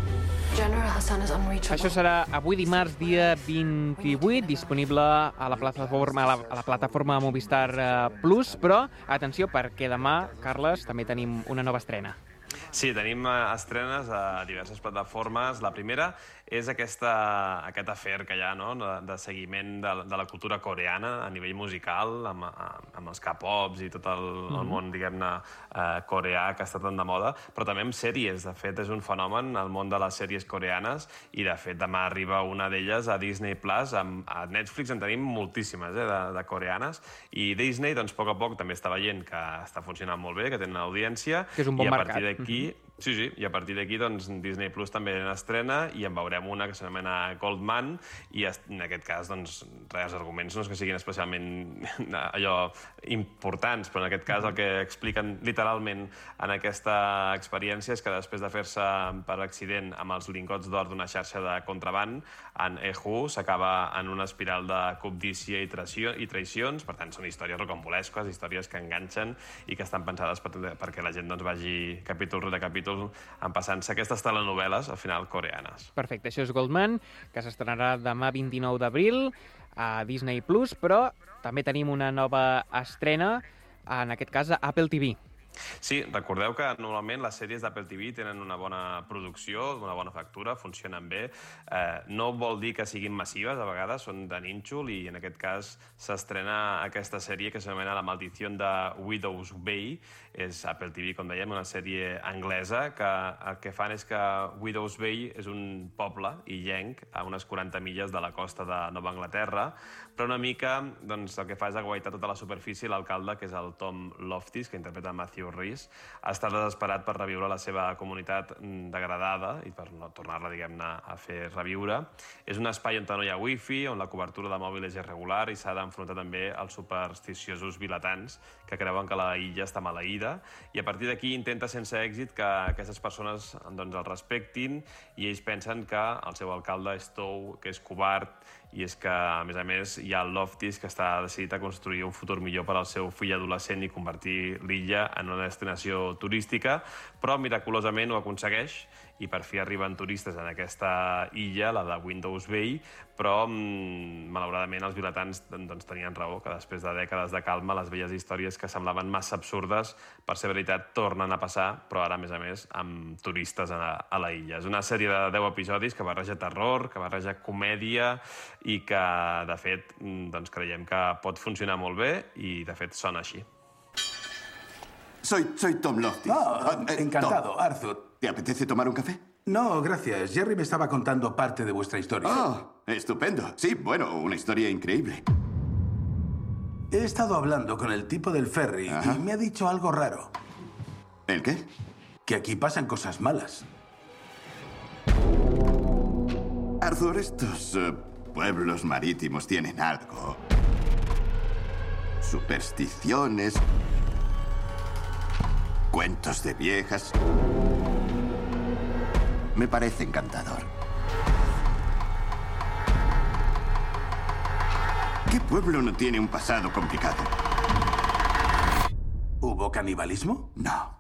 [SPEAKER 3] Això serà avui dimarts, dia 28, disponible a la plataforma Movistar Plus, però atenció, perquè demà, Carles, també tenim una nova estrena.
[SPEAKER 14] Sí, tenim estrenes a diverses plataformes. La primera és aquest afer que hi ha, de seguiment de la cultura coreana a nivell musical, amb els K-pops i tot el món, diguem-ne, coreà, que està tan de moda, però també amb sèries. De fet, és un fenomen el món de les sèries coreanes, i de fet demà arriba una d'elles a Disney Plus. A Netflix en tenim moltíssimes, de coreanes, i Disney, doncs, a poc també està veient que està funcionant molt bé, que tenen audiència,
[SPEAKER 3] que és un bon mercat.
[SPEAKER 14] Sí, i a partir d'aquí doncs, Disney Plus també n'estrena, i en veurem una que s'anomena Goldman, i en aquest cas doncs, els arguments no és que siguin especialment importants, però en aquest cas el que expliquen literalment en aquesta experiència és que després de fer-se per accident amb els lingots d'or d'una xarxa de contraband, en Ehu s'acaba en una espiral de cobdícia i traïcions. Per tant, són històries rocambolesques, històries que enganxen i que estan pensades perquè la gent doncs, vagi capítol rere capítol empassant-se aquestes telenovel·les, al final, coreanes.
[SPEAKER 3] Perfecte, això és Goldman, que s'estrenarà demà 29 d'abril a Disney Plus, però també tenim una nova estrena, en aquest cas a Apple TV.
[SPEAKER 14] Sí, recordeu que normalment les sèries d'Apple TV tenen una bona producció, una bona factura, funcionen bé. No vol dir que siguin massives, a vegades són de nínxol, i en aquest cas s'estrena aquesta sèrie que s'anomena La maldició de Widow's Bay. És Apple TV, com dèiem, una sèrie anglesa que el que fan és que Widow's Bay és un poble illenc a unes 40 milles de la costa de Nova Anglaterra, però una mica doncs, el que fa és aguaitar tota la superfície. L'alcalde, que és el Tom Loftis, que interpreta Matthew Rhys, està desesperat per reviure la seva comunitat degradada i per no tornar-la, diguem-ne, a fer reviure. És un espai on no hi ha wifi, on la cobertura de mòbil és irregular, i s'ha d'enfrontar també als supersticiosos vilatans que creuen que la illa està maleïda, i a partir d'aquí intenta sense èxit que aquestes persones doncs, el respectin, i ells pensen que el seu alcalde és tou, que és covard, i és que, a més, hi ha el Loftis, que està decidit a construir un futur millor per al seu fill adolescent i convertir l'illa en una destinació turística, però miraculosament ho aconsegueix, i per fi arriben turistes en aquesta illa, la de Widow's Bay, però malauradament els vilatans doncs, tenien raó, que després de dècades de calma les velles històries que semblaven massa absurdes per ser veritat tornen a passar, però ara, a més, amb turistes a la illa. És una sèrie de 10 episodis que barreja terror, que barreja comèdia, i que, de fet, doncs, creiem que pot funcionar molt bé, i, de fet, sona així.
[SPEAKER 20] Soy Tom Loftis.
[SPEAKER 21] Encantado,
[SPEAKER 20] Tom.
[SPEAKER 21] Arthur.
[SPEAKER 20] ¿Te apetece tomar un café?
[SPEAKER 21] No, gracias. Jerry me estaba contando parte de vuestra historia.
[SPEAKER 20] ¡Oh! Estupendo. Sí, bueno, una historia increíble.
[SPEAKER 21] He estado hablando con el tipo del ferry y me ha dicho algo raro.
[SPEAKER 17] ¿El qué?
[SPEAKER 21] Que aquí pasan cosas malas.
[SPEAKER 17] Arthur, estos pueblos marítimos tienen algo. Supersticiones, cuentos de viejas. Me parece encantador. ¿Qué pueblo no tiene un pasado complicado?
[SPEAKER 21] ¿Hubo canibalismo?
[SPEAKER 17] No.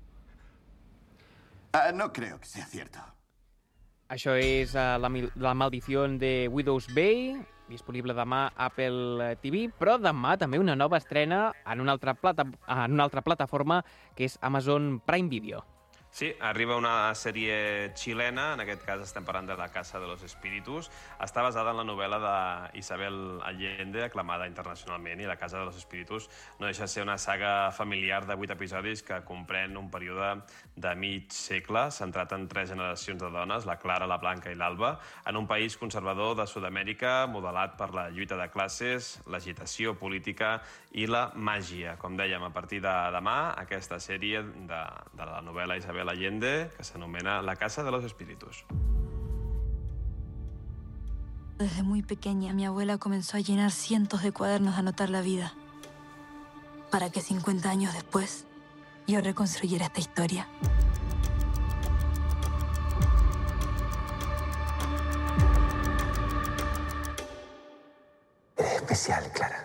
[SPEAKER 17] No creo que sea cierto.
[SPEAKER 3] Això és La maldició de Widow's Bay, disponible demà a Apple TV, però demà també una nova estrena en una altra plataforma, que és Amazon Prime Video.
[SPEAKER 14] Sí, arriba una sèrie xilena, en aquest cas estem parlant de La Casa de los Espíritus. Està basada en la novel·la d'Isabel Allende, aclamada internacionalment, i La Casa de los Espíritus no deixa de ser una saga familiar de 8 episodis que comprèn un període de mig segle, centrat en 3 generacions de dones, la Clara, la Blanca i l'Alba, en un país conservador de Sud-amèrica, modelat per la lluita de classes, l'agitació política i la màgia. Com dèiem, a partir de demà, aquesta sèrie de la novel·la Isabel Allende, que s'anomena La Casa de los Espíritus.
[SPEAKER 22] Desde muy pequeña, mi abuela comenzó a llenar cientos de cuadernos de anotar la vida, para que 50 años después yo reconstruyera esta historia.
[SPEAKER 20] Eres especial, Clara.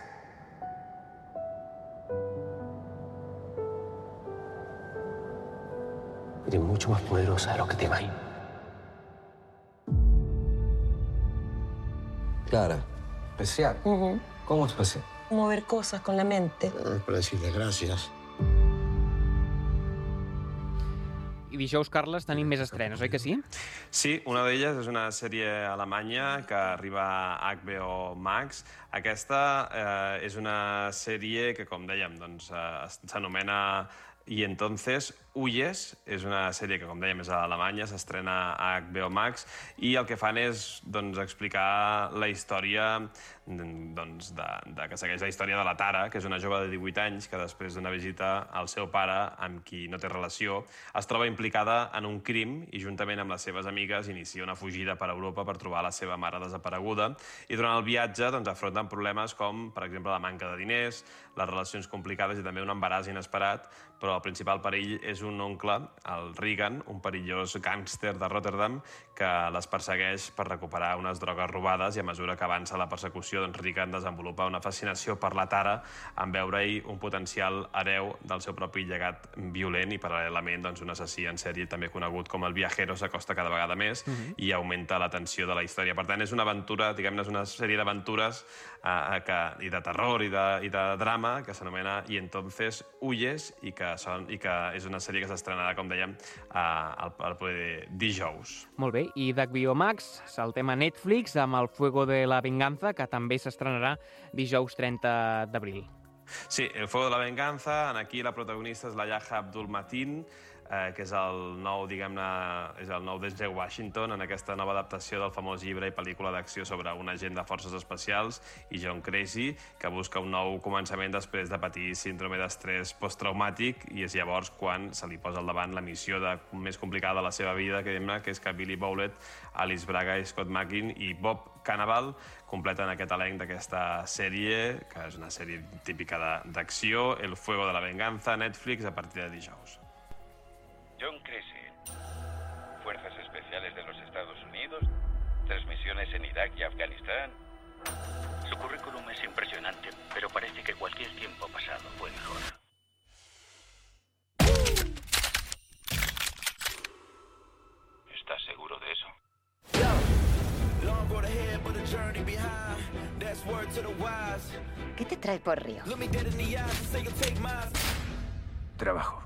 [SPEAKER 20] Eres mucho más poderosa de lo que te imaginas.
[SPEAKER 23] Clara, especial. ¿Cómo especial?
[SPEAKER 22] Mover cosas con la mente.
[SPEAKER 23] Para decirle gracias.
[SPEAKER 3] I dijous, Carles, tenim més estrenes, oi que sí?
[SPEAKER 14] Sí, una d'elles és una sèrie alemanya que arriba a HBO Max. Aquesta és una sèrie que, com dèiem, s'anomena I entonces Huyes, és una sèrie que, com dèiem, és a Alemanya, s'estrena a HBO Max, i el que fan és explicar la història que segueix la història de la Tara, que és una jove de 18 anys que després d'una visita al seu pare, amb qui no té relació, es troba implicada en un crim i juntament amb les seves amigues inicia una fugida per Europa per trobar la seva mare desapareguda, i durant el viatge afronten problemes com, per exemple, la manca de diners, les relacions complicades i també un embaràs inesperat, però el principal perill és un oncle, el Regan, un perillós gàngster de Rotterdam, que les persegueix per recuperar unes drogues robades, i a mesura que avança la persecució, Regan desenvolupa una fascinació per la Tara, en veure-hi un potencial hereu del seu propi llegat violent, i paral·lelament un assassí en sèrie també conegut com el Viajero s'acosta cada vegada més i augmenta la tensió de la història. Per tant, és una aventura, diguem-ne, és una sèrie d'aventures i de terror i de drama que s'anomena I entonces Huyes, i que és una sèrie que s'estrenarà, com dèiem, el dijous.
[SPEAKER 3] Molt bé, i d'HBO Max saltem a Netflix amb El fuego de la venganza, que també s'estrenarà dijous 30 d'abril.
[SPEAKER 14] Sí, El fuego de la venganza, aquí la protagonista és la Yahya Abdul-Mateen, que és el nou, diguem-ne, és el nou Denzel Washington en aquesta nova adaptació del famós llibre i pel·lícula d'acció sobre un agent de forces especials i John Crazy, que busca un nou començament després de patir síndrome d'estrès posttraumàtic, i és llavors quan se li posa al davant la missió més complicada de la seva vida, que és que Billy Bowlett, Alice Braga, Scott Mackin i Bob Cannavale completen aquest elenc d'aquesta sèrie, que és una sèrie típica d'acció, El fuego de la venganza, Netflix, a partir de dijous.
[SPEAKER 24] John Crazy, Fuerzas Especiales de los Estados Unidos, 3 misiones en Irak y Afganistán.
[SPEAKER 25] Su currículum es impresionante, pero parece que cualquier tiempo pasado fue mejor. ¿Estás seguro de eso?
[SPEAKER 26] ¿Qué te trae por Río?
[SPEAKER 21] Trabajo.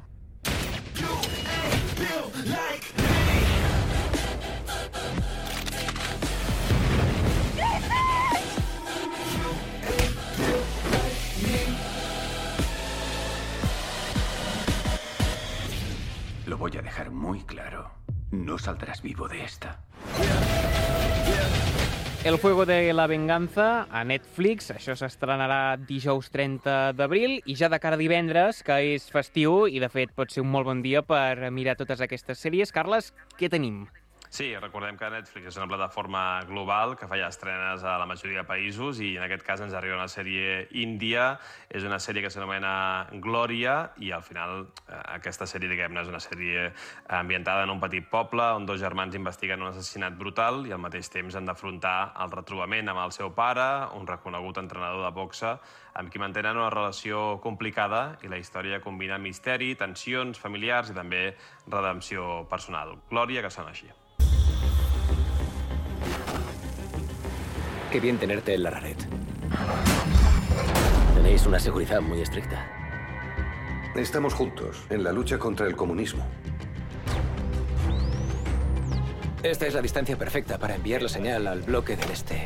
[SPEAKER 21] Lo voy a dejar muy claro. No saldrás vivo de esta.
[SPEAKER 3] El Fuego de la Venganza a Netflix. Això s'estrenarà dijous 30 d'abril i ja de cara a divendres, que és festiu i, de fet, pot ser un molt bon dia per mirar totes aquestes sèries. Carles, què tenim?
[SPEAKER 14] Sí, recordem que Netflix és una plataforma global que fa ja estrenes a la majoria de països i en aquest cas ens arriba una sèrie índia, és una sèrie que s'anomena Glòria i al final aquesta sèrie, diguem-ne, és una sèrie ambientada en un petit poble on dos germans investiguen un assassinat brutal i al mateix temps han d'afrontar el retrobament amb el seu pare, un reconegut entrenador de boxa, amb qui mantenen una relació complicada i la història combina misteri, tensions familiars i també redempció personal. Glòria, que sona així.
[SPEAKER 1] Qué bien tenerte en la Raret. Tenéis una seguridad muy estricta.
[SPEAKER 21] Estamos juntos en la lucha contra el comunismo.
[SPEAKER 1] Esta es la distancia perfecta para enviar la señal al bloque del este.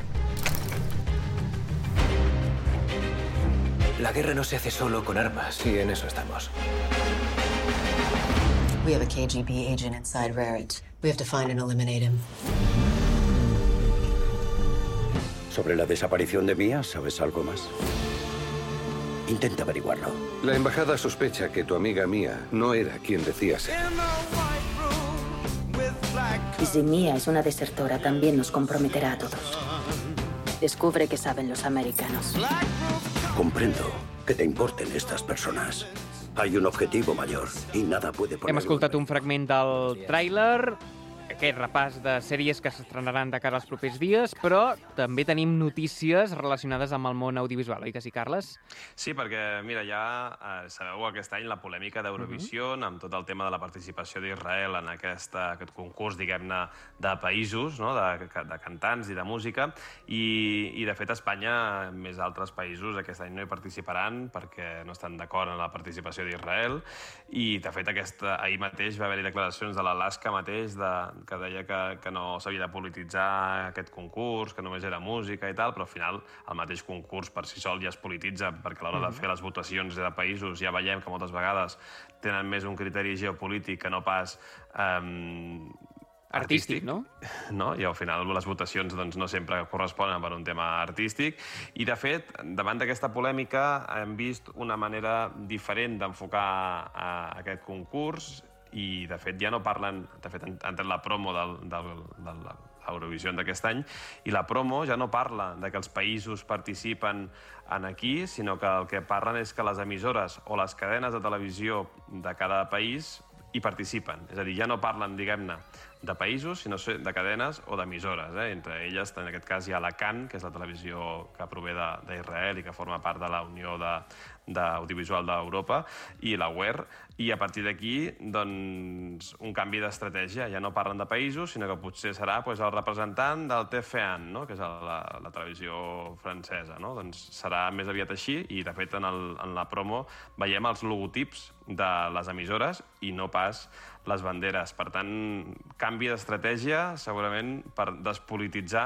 [SPEAKER 1] La guerra no se hace solo con armas, y en eso estamos.
[SPEAKER 2] We have a KGB agent inside Raret. We have to find and eliminate him.
[SPEAKER 5] ¿Sobre la desaparición de Mia sabes algo más? Intenta averiguarlo.
[SPEAKER 21] La embajada sospecha que tu amiga Mia no era quien decía ser.
[SPEAKER 2] Y si Mia es una desertora, también nos comprometerá a todos. Descubre qué saben los americanos.
[SPEAKER 5] Comprendo que te importen estas personas. Hay un objetivo mayor y nada puede poner...
[SPEAKER 3] Hem escoltat un fragment del tràiler, aquest repàs de sèries que s'estrenaran de cara als propers dies, però també tenim notícies relacionades amb el món audiovisual, oi que sí, Carles?
[SPEAKER 14] Sí, perquè, mira, ja sabeu aquest any la polèmica d'Eurovisió amb tot el tema de la participació d'Israel en aquest concurs, diguem-ne, de països, no? de cantants i de música, i de fet Espanya, més altres països, aquest any no hi participaran perquè no estan d'acord en la participació d'Israel, i de fet ahir mateix va haver-hi declaracions de l'Alaska mateix que deia que no s'havia de polititzar aquest concurs, que només era música i tal, però al final el mateix concurs per si sol ja es polititza, perquè a l'hora de fer les votacions de països ja veiem que moltes vegades tenen més un criteri geopolític que no pas artístic, no? I al final les votacions no sempre corresponen per un tema artístic. I, de fet, davant d'aquesta polèmica hem vist una manera diferent d'enfocar aquest concurs i, de fet, ja no parlen... De fet, han tret la promo de l'Eurovisió d'aquest any i la promo ja no parla de que els països participen aquí, sinó que el que parlen és que les emissores o les cadenes de televisió de cada país hi participen. És a dir, ja no parlen, diguem-ne, de països, sinó de cadenes o d'emissores. Entre elles, en aquest cas, hi ha la CAN, que és la televisió que prové d'Israel i que forma part de la Unió d'Audiovisual d'Europa, i la WER, i a partir d'aquí, doncs, un canvi d'estratègia. Ja no parlen de països, sinó que potser serà el representant del TF1, que és la televisió francesa. Doncs serà més aviat així, i de fet en la promo veiem els logotips de les emissores i no pas les banderes. Per tant, canvi d'estratègia segurament per despolititzar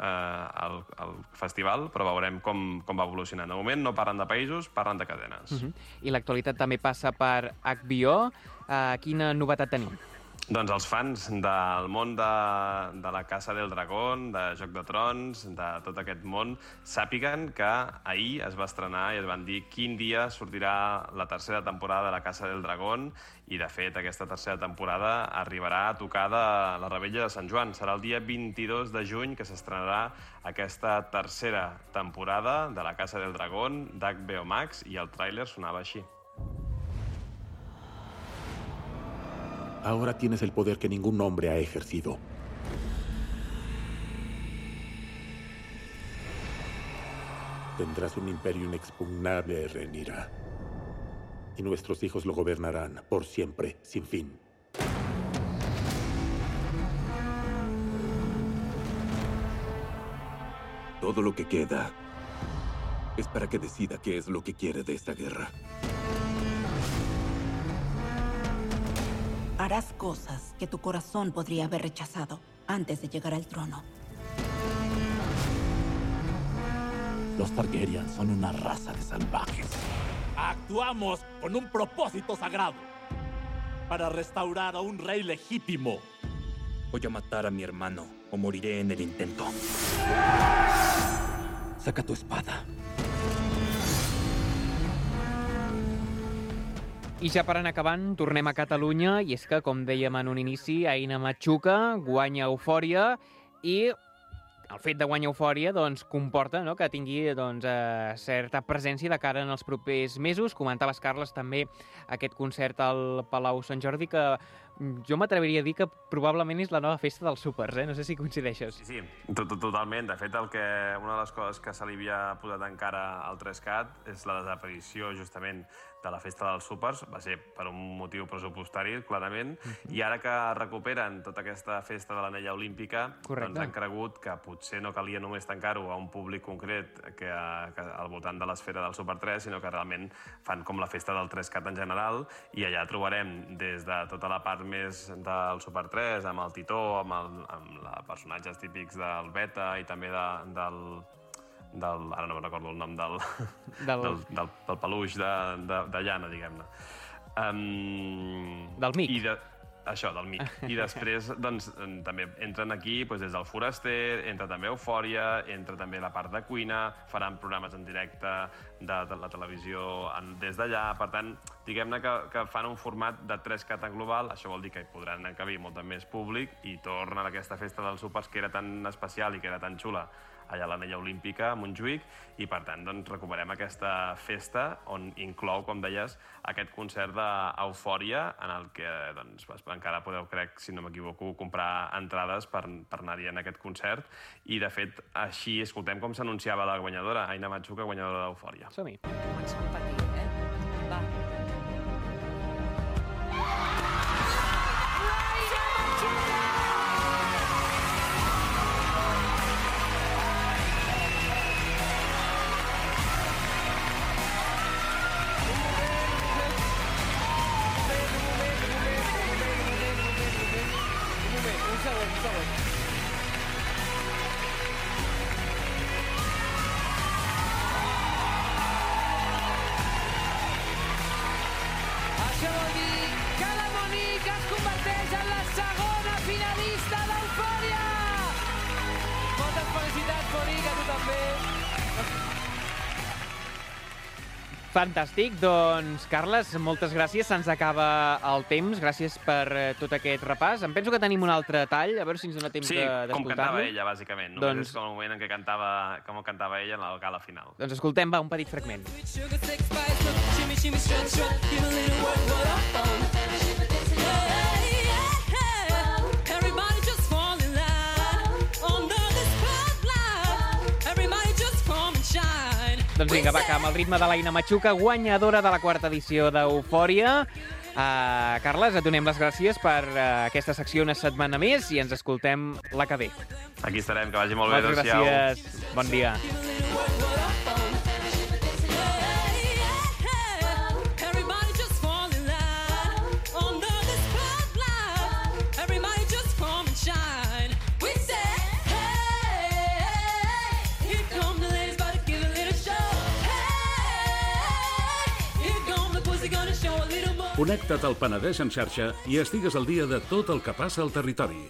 [SPEAKER 14] el festival, però veurem com va evolucionant. De moment no parlen de països, parlen de cadenes.
[SPEAKER 3] I l'actualitat també passa per HBO. Quina novetat tenim?
[SPEAKER 14] Doncs els fans del món de la Casa del Dragón, de Joc de Trons, de tot aquest món, sàpiguen que ahir es va estrenar i es van dir quin dia sortirà la tercera temporada de la Casa del Dragón i, de fet, aquesta tercera temporada arribarà a tocar de la Revetlla de Sant Joan. Serà el dia 22 de juny que s'estrenarà aquesta tercera temporada de la Casa del Dragón d'HBO Max i el tràiler sonava així.
[SPEAKER 6] Ahora tienes el poder que ningún hombre ha ejercido. Tendrás un imperio inexpugnable, Rhaenyra. Y nuestros hijos lo gobernarán por siempre, sin fin. Todo lo que queda es para que decida qué es lo que quiere de esta guerra.
[SPEAKER 7] Harás cosas que tu corazón podría haber rechazado antes de llegar al trono.
[SPEAKER 8] Los Targaryen son una raza de salvajes. Actuamos con un propósito sagrado. Para restaurar a un rey legítimo.
[SPEAKER 27] Voy a matar a mi hermano
[SPEAKER 8] o moriré en el intento. Saca tu espada.
[SPEAKER 3] I ja per anar acabant, tornem a Catalunya, i és que, com dèiem en un inici, Aina Machuca guanya Eufòria, i el fet de guanyar Eufòria doncs, comporta que tingui certa presència de cara en els propers mesos. Comentaves, Carles, també aquest concert al Palau Sant Jordi, que jo m'atreviria a dir que probablement és la nova festa dels súpers, no sé si coincideixes.
[SPEAKER 14] Sí, totalment. De fet, una de les coses que se li havia posat encara al 3CAT és la desaparició, justament, de la festa dels súpers. Va ser per un motiu pressupostari, clarament, i ara que recuperen tota aquesta festa de l'anella olímpica, doncs han cregut que potser no calia només tancar-ho a un públic concret que al voltant de l'esfera del Super 3, sinó que realment fan com la festa del 3CAT en general, i allà trobarem des de tota la part més del Super 3, amb el Titó, amb els personatges típics del Beta i també del ara no me'n recordo el nom del peluix de llana, diguem-ne.
[SPEAKER 3] Del Mic.
[SPEAKER 14] Això, del Mic. I després també entren aquí des del Foraster, entra també Eufòria, entra també la part de cuina, faran programes en directe de la televisió des d'allà. Per tant, diguem-ne que fan un format de 3CAT en global. Això vol dir que hi podran encabir molt més públic i tornen a aquesta festa dels súpers que era tan especial i que era tan xula allà a l'anella olímpica, a Montjuïc, i per tant recuperem aquesta festa on inclou, com deies, aquest concert d'Eufòria, en el que encara podeu, crec, si no m'equivoco, comprar entrades per anar-hi en aquest concert, i de fet així escoltem com s'anunciava la guanyadora, Aina Machuca, guanyadora d'Eufòria.
[SPEAKER 3] Som-hi.
[SPEAKER 4] Comencem petit, Va.
[SPEAKER 9] Això vol dir que la Monique es converteix en la segona finalista d'Eufòria! Moltes felicitats, Monique, a tu també!
[SPEAKER 3] Fantàstic, doncs, Carles, moltes gràcies, se'ns acaba el temps, gràcies per tot aquest repàs. Em penso que tenim un altre tall, a veure si ens dona temps d'escoltar-lo.
[SPEAKER 14] Sí, com cantava ella, bàsicament. Només és com el moment en què cantava ella en la gala final.
[SPEAKER 3] Doncs escoltem, un petit fragment. Doncs vinga, va, que amb el ritme de l'Aina Machuca, guanyadora de la 4ª edició d'Eufòria. Carles, et donem les gràcies per aquesta secció una setmana més i ens escoltem la que ve.
[SPEAKER 14] Aquí estarem, que vagi molt bé.
[SPEAKER 3] Moltes gràcies. Bon dia.
[SPEAKER 10] Connecta't al Penedès en xarxa i estigues al dia de tot el que passa al territori.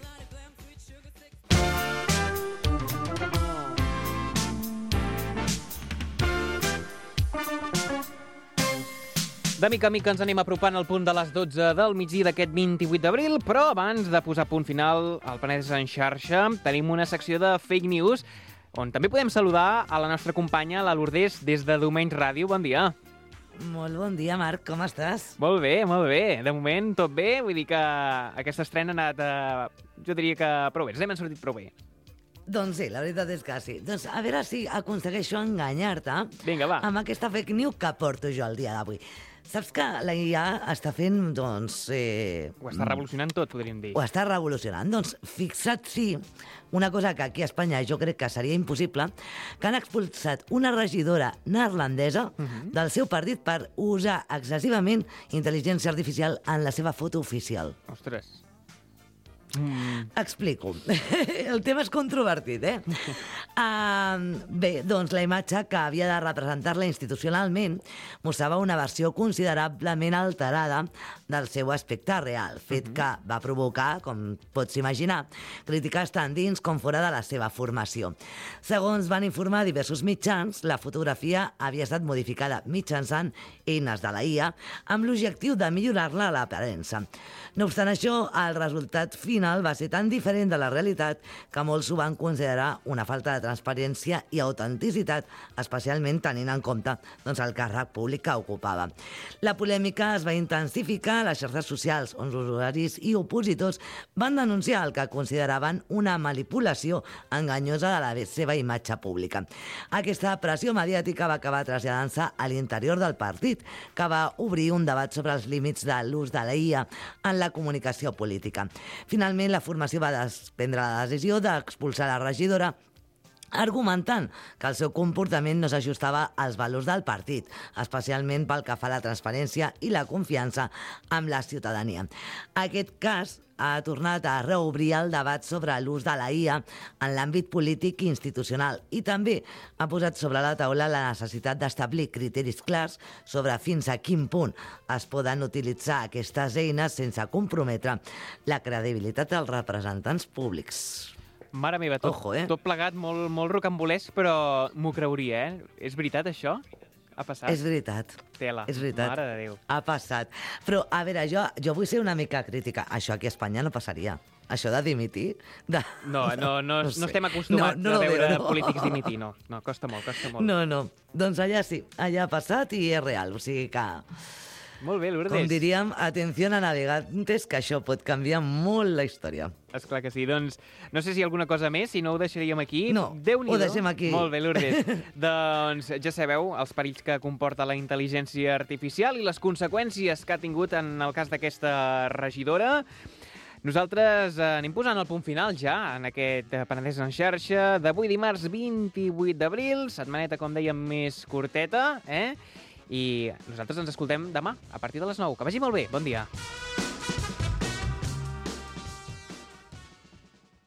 [SPEAKER 3] De mica en mica ens anem apropant al punt de les 12 del migdia d'aquest 28 d'abril, però abans de posar punt final al Penedès en xarxa tenim una secció de fake news on també podem saludar a la nostra companya, la Lourdes, des de Domenys Ràdio. Bon dia.
[SPEAKER 11] Molt bon dia, Marc, com estàs?
[SPEAKER 3] Molt bé, molt bé. De moment, tot bé. Vull dir que aquesta estrena ha anat, jo diria que prou bé. Ens hem sortit prou bé.
[SPEAKER 11] Doncs sí, la veritat és que sí. Doncs a veure si aconsegueixo enganyar-te.
[SPEAKER 3] Vinga, va.
[SPEAKER 11] Amb aquesta fake news que porto jo el dia d'avui. Saps que la IA està fent, doncs...
[SPEAKER 3] Ho està revolucionant tot, podríem dir.
[SPEAKER 11] Ho està revolucionant. Doncs fixa't si una cosa que aquí a Espanya jo crec que seria impossible, que han expulsat una regidora neerlandesa del seu partit per usar excessivament intel·ligència artificial en la seva foto oficial.
[SPEAKER 3] Ostres.
[SPEAKER 11] Explico. El tema és controvertit, Bé, doncs la imatge que havia de representar-la institucionalment mostrava una versió considerablement alterada del seu aspecte real, fet que va provocar, com pots imaginar, crítiques tant dins com fora de la seva formació. Segons van informar diversos mitjans, la fotografia havia estat modificada mitjançant eines de la IA amb l'objectiu de millorar-la a l'aparença. No obstant això, el resultat final va ser tan diferent de la realitat que molts ho van considerar una falta de transparència i autenticitat, especialment tenint en compte el càrrec públic que ocupava. La polèmica es va intensificar a les xarxes socials, on els usuaris i opositors van denunciar el que consideraven una manipulació enganyosa de la seva imatge pública. Aquesta pressió mediàtica va acabar traslladant-se a l'interior del partit, que va obrir un debat sobre els límits de l'ús de la IA en la comunicació política. Finalment, la formació va prendre la decisió d'expulsar la regidora, argumentant que el seu comportament no s'ajustava als valors del partit, especialment pel que fa a la transparència i la confiança amb la ciutadania. Aquest cas ha tornat a reobrir el debat sobre l'ús de la IA en l'àmbit polític i institucional i també ha posat sobre la taula la necessitat d'establir criteris clars sobre fins a quin punt es poden utilitzar aquestes eines sense comprometre la credibilitat dels representants públics.
[SPEAKER 3] Mare meva, tot plegat molt rocambolesc, però m'ho creuria, És veritat, això? Ha passat?
[SPEAKER 11] És veritat.
[SPEAKER 3] Tela.
[SPEAKER 11] És veritat.
[SPEAKER 3] Mare de Déu.
[SPEAKER 11] Ha passat. Però, a veure, jo vull ser una mica crítica. Això aquí a Espanya no passaria. Això de dimitir...
[SPEAKER 3] No estem acostumats a veure polítics dimitir, no. No, costa molt.
[SPEAKER 11] No. Doncs allà sí, allà ha passat i és real. O sigui que...
[SPEAKER 3] Molt bé, Lourdes.
[SPEAKER 11] Com diríem, atenció a navegantes, que això pot canviar molt la història.
[SPEAKER 3] Esclar que sí. Doncs no sé si hi ha alguna cosa més, si no ho deixaríem aquí.
[SPEAKER 11] No, ho deixem aquí.
[SPEAKER 3] Molt bé, Lourdes. Doncs ja sabeu els perills que comporta la intel·ligència artificial i les conseqüències que ha tingut en el cas d'aquesta regidora. Nosaltres anem posant el punt final ja en aquest Penedès en xarxa d'avui dimarts 28 d'abril, setmaneta, com dèiem, més curteta, I nosaltres ens escoltem demà, a partir de les 9. Que vagi molt bé. Bon dia.